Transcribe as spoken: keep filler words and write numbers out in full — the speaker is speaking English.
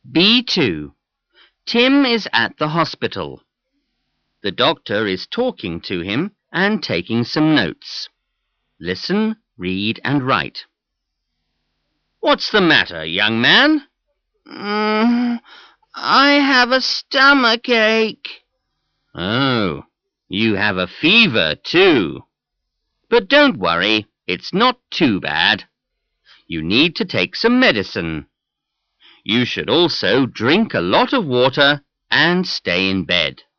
B two. Tim is at the hospital. The doctor is talking to him and taking some notes. Listen, read and write. What's the matter, young man? Mm, I have a stomach ache. Oh, you have a fever too. But don't worry, it's not too bad. You need to take some medicine. You should also drink a lot of water and stay in bed.